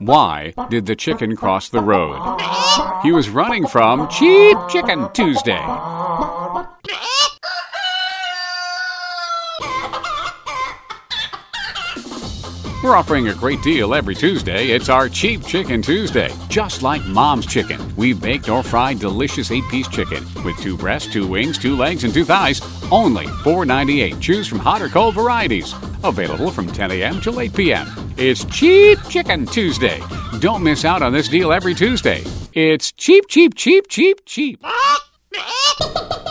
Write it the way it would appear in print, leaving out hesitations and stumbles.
Why did the chicken cross the road? He was running from Cheap Chicken Tuesday. We're offering a great deal every Tuesday. It's our Cheap Chicken Tuesday. Just like Mom's Chicken, we've baked or fried delicious 8-piece chicken with 2 breasts, 2 wings, 2 legs, and 2 thighs. Only $4.98. Choose from hot or cold varieties. Available from 10 a.m. till 8 p.m. It's Cheap Chicken Tuesday. Don't miss out on this deal every Tuesday. It's cheap, cheap, cheap, cheap, cheap.